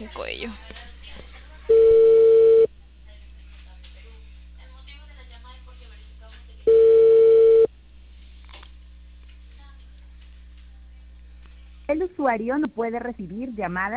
el cuello. El usuario no puede recibir llamadas